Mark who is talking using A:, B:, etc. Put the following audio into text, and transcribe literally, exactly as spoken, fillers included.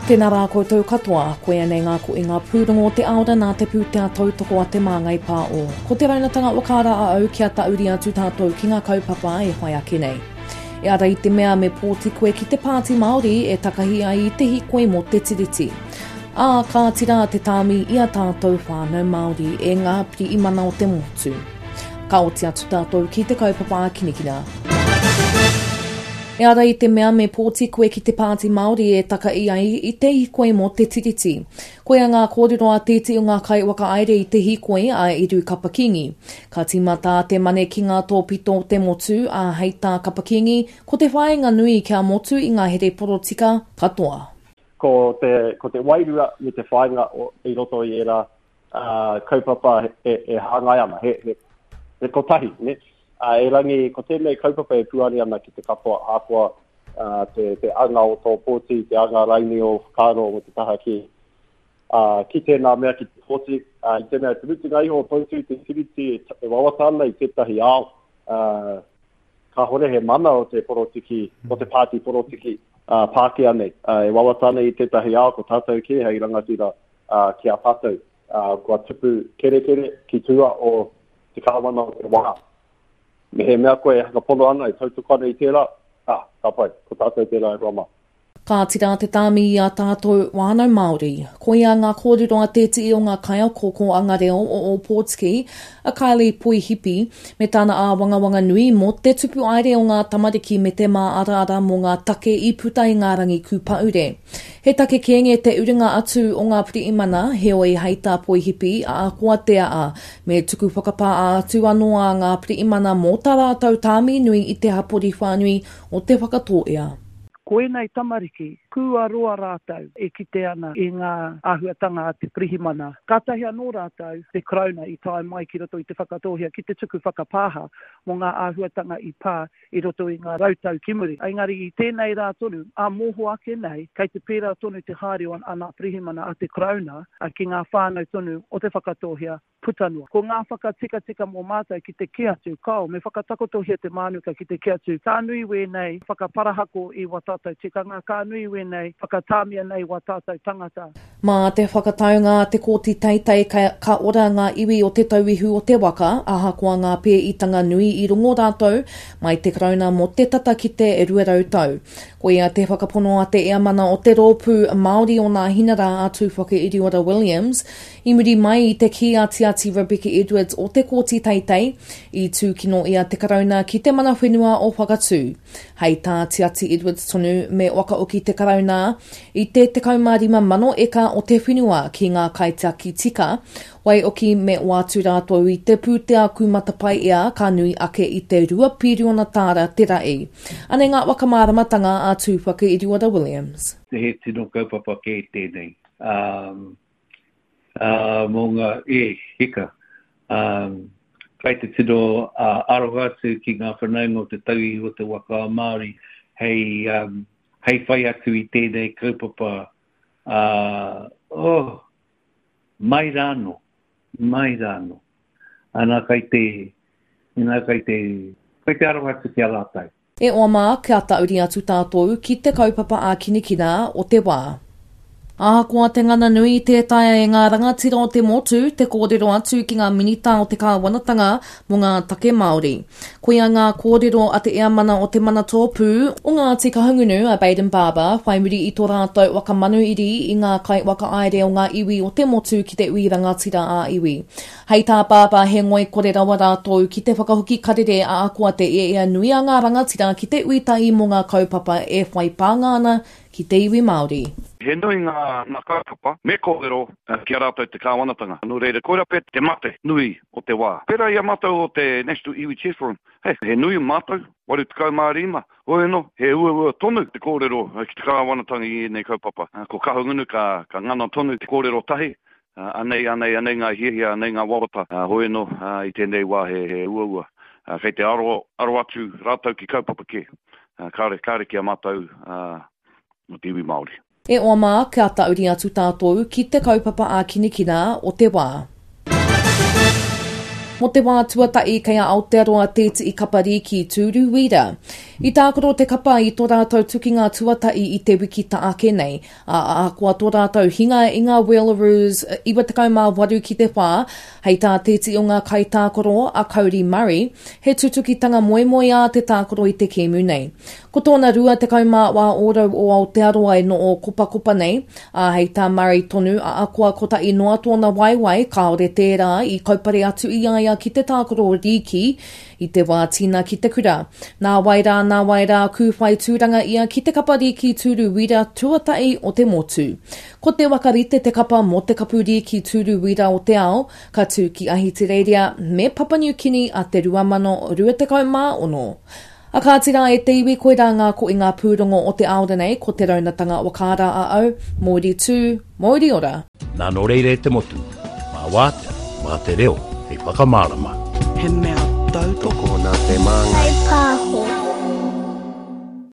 A: Tēnā rā koutou katoa, koe anei ngā ko i ngā pūrongo te aora nā te pūtea tautoko a te māngai pā o. Ko te raunatanga wakara a au kia ta uri atu tātou ki ngā kaupapa e whai ake nei. E ara i te mea me pōti koe ki te pāti Māori e takahi ai i te hikoe mo te tiriti. Ā, ka tira te tāmi i a tātou whānau Māori e ngā piri i mana o te motu. Ka oti atu tātou ki te kaupapa a kinikina. E ara i te mea me pōti koe ki te pāti Māori e taka i ai i te hikoe mo te tiriti. Koe a ngā kōrero a tēti o ngā kai waka aere i te hikoe a iru kapakingi. Ka tīmata te mane ki ngā tōpito te motu a heita kapakingi, ko te whaenga nui kia motu i ngā here porotika katoa.
B: Ko te, ko te wairua me te whaenga o, i roto i era uh, kaupapa e, e hangai ana, he, he, he kotahi, ne? Uh, e rangi, ko tēnei kaupapa e puari ana ki te katoa ākua, uh, te, te anga o tō pōti, te anga raini o whakaro o te taha ki, uh, ki tēnā mea ki te pōti. Uh, I tēnā te ruti ngai ho tōtu te tiriti e, e wawatana i tētahi ao. Uh, ka hore he mana o te porotiki, o te pāti porotiki uh, Pākehā nei. Uh, e wawatana i tētahi ao ko tātou ki hei rangatira uh, ki a tātou. Uh, kua tupu kere kere ki tua o te kāwana o te wā. Me he mea koe haka pono ana i tautukana i tērā, ah, ka pai, ko tātou tērā e Roma.
A: Ka tira te tāmi i a tātou wānau Māori. Ko ia ngā kōrero a tēti i o ngā kaia kōkō angareo o o Pōtiki, a kaili pui hipi, me tāna a wanga wanga nui mo te tupu aere o ngā tamariki me te mā ara ara mo ngā take i puta i ngā rangi kūpaure. He take kienge te uringa atu o ngā piri imana, heo i heita pui hipi a kua tea a, me tuku whakapā a atu anoa ngā piri imana mo tā rātou tāmi nui i te hapori whānui o te whakatōia.
C: Koe nei tamariki, kua roa rātau e kite ana i ngā āhuatanga a te pirihimana. Ka tahi anō rātau te krauna i tae mai ki roto i te whakatohia ki te tuku whakapāha mo ngā āhuatanga i pā i roto i ngā rautau kimuri. Aingari i tēnei rā tonu, a moho ake nei, kei te pērā tonu te hārio ana pirihimana a te krauna a ki ngā whānau tonu o te whakatohia putanua. Ko ngā whakatika tika mō mātai ki te keatu, kao me whakatakotohia te mānuka ki te keatu. Ka nui wēnei whakaparahako i watātou tikanga, ka nui wēnei whakatāmia nei watātou tangata.
A: Mā te whakataunga te kōti teitei ka, ka ora ngā iwi o te tauihu o te waka, aha kua ngā pē i tanga nui i rungo rātou, mai te krauna mo te tata ki te e ruerau tau. Ko ia te whakapono a te ea mana o te rōpū Māori o ngā hinara atu whakairi ora Williams, i muri mai i te ki ati ati Rebecca Edwards o te kōti teitei, i tūkino ia te karauna ki te mana whenua o whakatū. Hei tā te ati Edwards tonu me wakaoki te karauna, i te te kaumārima mano eka o te whenua ki ngā kaitiaki tika, wai oki me wātu rātou i te pūtea kumatapai ea ka nui ake i te rua piriona tāra te rai. Ane ngā wakamāramatanga a tūwhaka i Ora Williams.
D: Te he tino kaupapa ke tēnei. Um, uh, mō ngā e hika. Um, kai te tino uh, aroha atu ki ngā whanaunga o te tauhi o te waka Māori. Hei, um, hei whai atu i tēnei kaupapa. Uh, oh, mai rāno. Mai rāno. Ana kai te, ana kai te, kai te aroha atu ki a lātai.
A: E oa mā kia tauri atu tātou ki te kaupapa a kinikina o te wā. Ahakoa te ngana nui i tētaia e ngā rangatira o te motu, te kōrero atu ki ngā minita o te kāwanatanga mo ngā take Māori. Koia ngā kōrero a te ea mana o te mana tōpū o ngā te kahungunu a Baden Barber, whai muri i tō rātou waka manu iri i ngā kai waka aere o ngā iwi o te motu ki te ui rangatira a iwi. Hei tā Barber he ngoi kore rawa rātou ki te whakahuki karere a akoa te e ea nui a ngā rangatira ki te ui tai mo ngā kaupapa e whai pāngana ki te iwi Māori.
E: He nui ngā, ngā kaupapa, me kōrero uh, ki a rātou te kāwanatanga. Nō reira, koira pe te mate nui o te wā. Pera ia mātou o te National Iwi Chief Forum. He, he nui mātou, waru te kau mārima. Oe no, he ua ua tonu te kōrero uh, ki te kāwanatanga i nei kaupapa. Uh, ko kahungunu ka, ka ngana tonu te kōrero tahi. Uh, anei, anei, anei ngā hiahia, anei ngā wawata. Uh, Oe no, uh, i tēnei wā he, he ua ua. Uh, kei te aro, aro atu rātou ki kaupapa ke. Uh, kāre, kāre ki a mātou uh, o te iwi Māori.
A: E oa mā kia tauri atu tātou ki te kaupapa a kinikina o te wā. Mo te wā tuatai kei a Aotearoa tēti i kapari ki Turu Wira. I tākoro te kapa i tō rātou tukinga tuatai i te wiki ta ake nei. A, a kua tō rātou hinga i ngā Welleroos iwa tekau mā waru ki te whā, hei tā tēti o ngā kai tākoro a Kauri Murray, he tutukitanga moe moe a te tākoro i te kēmu nei. Ko tōna rua tekau mā wā oro o Aotearoa e no o kupa kupa nei, a hei tā Murray tonu a akua kota i noa tōna waiwai, kaore tērā i kaupare atu i aia ki te tākoro riki, i te wā tina ki te kura. Nā wairā, nā wairā, kuwhai tūranga ia ki te kapa riki Turu Wira tuatai o te motu. Ko te wakarite te kapa mo te kapu riki Turu Wira o te ao, ka tū ki ahi te reiria me Papua New Guinea a te rua mano rua tekau mā ono. A ka tira e te iwi koe rā ngā ko i ngā pūrongo o te aore nei, ko te raunatanga wakara a au, mōri tū, mōri ora.
F: Nā no reire te motu, mā wātea, mā te reo, hei whakamārama.
G: He mea tau
H: toko nā te māngai.
G: Hei pāho.